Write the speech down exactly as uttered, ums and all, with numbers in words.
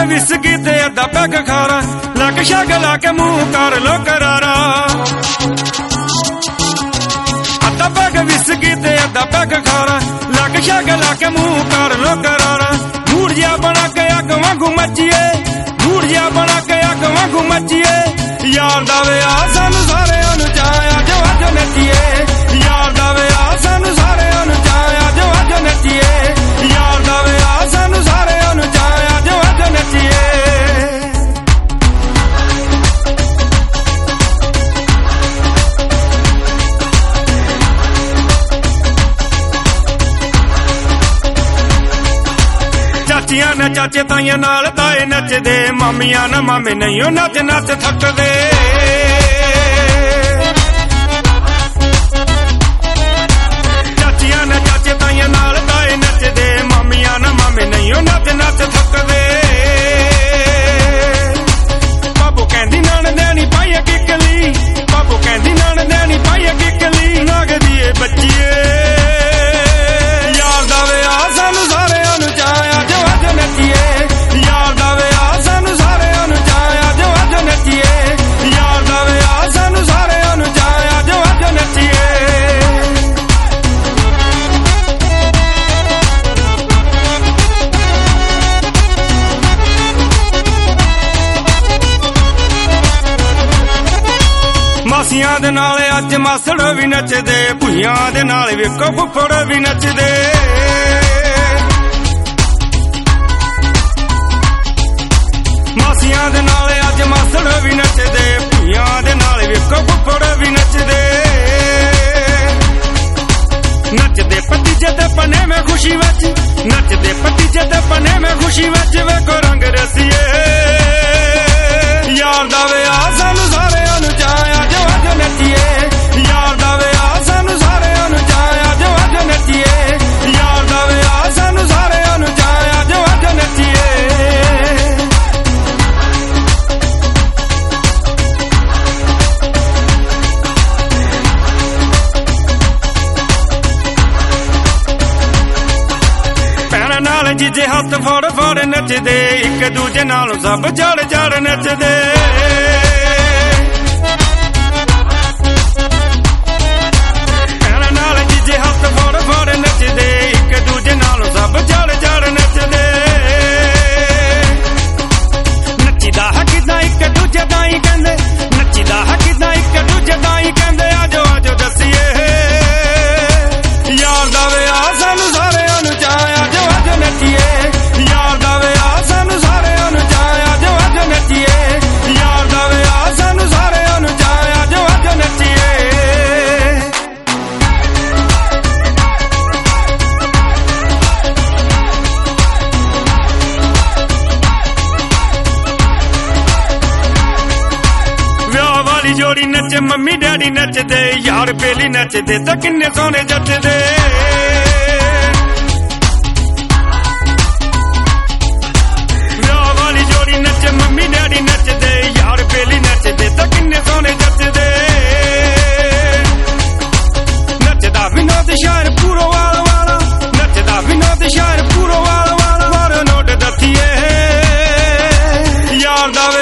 whisky ते अद्धा peg खारा लग शग ला के मुंह कर लो करारा अद्धा पैग विस्की ते अद्धा पैग खारा लग शग ला के मुंह कर लो करारा मूड जिहा बना के अग वांगू मचिए मूड जिहा बना के अग वांगू मचिए यार दा विआह सानू सारेआं नूं चाया जो अज नच्चीए यार दा विआह सानू सारेआं नूं चाया जो अज नच्चीए यार दा विआह सानू सारेआं नूं चाया जो अज नच्चीए चाचियां ने चाचे ताइयां नाल ताए नचदे मामियां ना मामे नहीं ओ नच नच थकदे चाचियां ने चाचे ताइयां नाल ताए नचदे मामियां ना मामे नहीं ओ नच नच थकदे बाबू कहंदी नान नैनी पाइए किकली बाबू कहंदी नान नैनी पाइए किकली लगदी ए बच्चीए यार दा विआह सानू सारेआं नूं चाया जो अज नच्चीए यार दा विआह सानू सारेआं नूं चाया जो अज नच्चीए यार दा विआह सानू सारेआं नूं चाया जो अज नच्चीए मासियां दे नाल अज मासड़ भी नचदे भुइयां दे नाल वेखो फुफड़ भी नचदे मासियां दे नाल अज मासड़ भी नचदे भुइयां दे नाल वेखो फुफड़ भी नचदे नचदे भतीजे ते पने में खुशी विच नचदे भतीजे ते पने में खुशी विच वेखो रंग रसीए यार दा विआह सानू सारेआं नूं चाया जो अज नच्चीए यार दा विआह सानू सारेआं नूं चाया जो अज नच्चीए यार दा विआह सानू सारेआं नूं चाया जो अज नच्चीए जीजे हाथ फड़ फड़ नचदे एक दूजे नालों सब चढ़ चढ़ नचदे नाल जीजे हाथ फड़ फड़ नचदे एक दूजे नालों सब चढ़ चढ़ नचदे नच्चीदा है किदां एक दूजे ताईं कहंदे नच्चीदा है किदां एक दूजे ताईं कहंदे आजो आजो दसीए यार दा विआह सानू सारेआं नूं चाया जो अज नच्चीए यार दा विआह सानू सारेआं नूं चाया जो अज नच्चीए यार दा विआह सानू सारेआं नूं चाया जो अज नच्चीए विआह वाली जोड़ी नचे मम्मी डैडी नचदे यार बेली नचदे तां किन्ने सोहणे जचदे नचे मम्मी डैडी नचदे यार बेली नचदे तां किन्ने सोहणे जचदे नचदा विनोद शायर पूरो वाल वाला नचदा विनोद शायर पूरो वाल वाला वार नोट दसीए यार दा